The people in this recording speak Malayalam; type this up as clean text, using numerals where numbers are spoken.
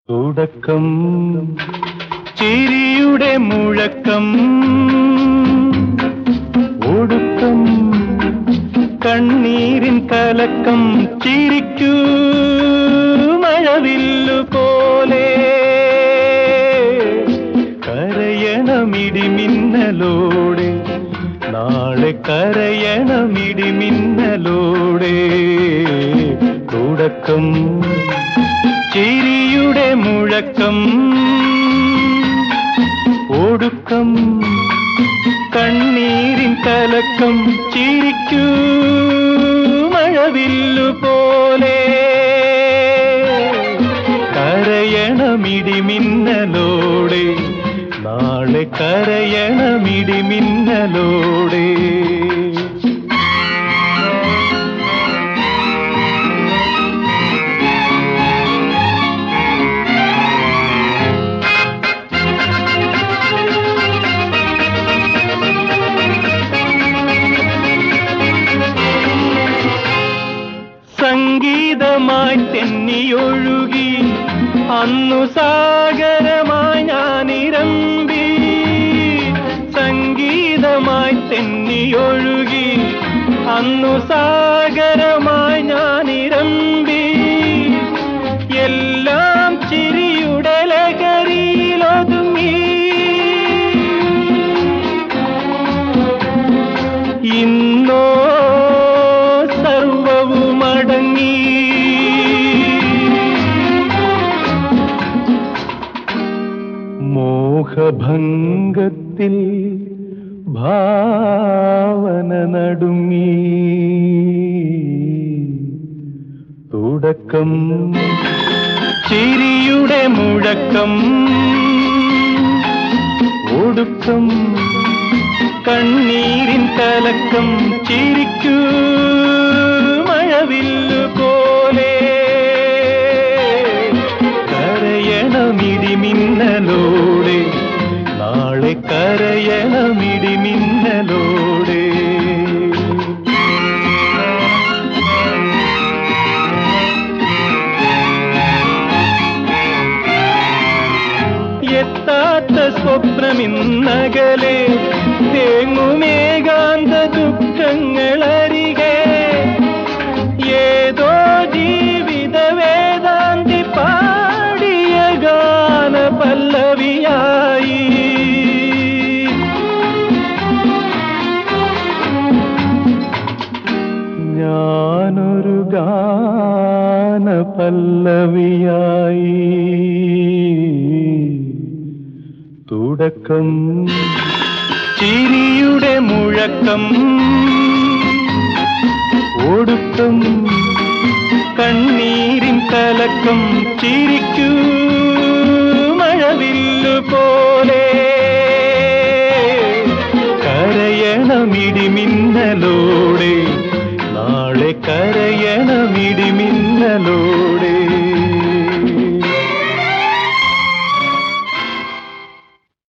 തുടക്കം ചിരിയുടെ മുഴക്കം, ഒടുക്കം കണ്ണീരിൻ കലക്കം. ചിരിക്കൂ മഴവില്ലു പോലെ, കരയണമിടിമിന്നലോടെ, നാളെ കരയണമിടിമിന്നലോടെ. തുടക്കം ചിരിയുടെ മുഴക്കം, ഒടുക്കം കണ്ണീരിൻ കലക്കം. ചിരിക്കൂ മഴവില്ലു പോലെ, കരയണമിടിമിന്നലോടെ, നാളെ കരയണമിടിമിന്നലോടെ. സംഗീതമായി തെന്നിയൊഴുകി അന്നു സാഗരമായി ഞാനിരമ്പി. സംഗീതമായി തെന്നിയൊഴുകി അന്നു സാഗരമായി ഞാനിരമ്പി. എല്ലാം ചിരിയുടെ ലഹരിയിലൊതുങ്ങി. ഇന്നോ സർവവുമടങ്ങി. മോഹഭംഗത്തിൽ ഭാവന നടുങ്ങി. തുടക്കം ചിരിയുടെ മുഴക്കം, ഒടുക്കം കണ്ണീരിൻ കലക്കം. ചിരിക്കൂ മഴവില്ലു പോലെ, കരയണമിടിമിന്നലോടെ, നാളെ കരയണമിടിമിന്നലോടെ. എത്താത്ത സ്വപ്നമിന്നകലെ, തേങ്ങുമേകാന്ത ദുഃഖങ്ങളരികെ. ഏതോ ജീവിത വേദാന്തി പാടിയ ഗാന പല്ലവിയായി. ഞാനൊരു ഗാന പല്ലവിയായി. തുടക്കം ചിരിയുടെ മുഴക്കം, ഒടുക്കം കണ്ണീരിൻ കലക്കം. ചിരിക്കൂ മഴവില്ലു പോലെ, കരയണമിടിമിന്നലോടെ, നാളെ കരയണമിടിമിന്നലോടെ.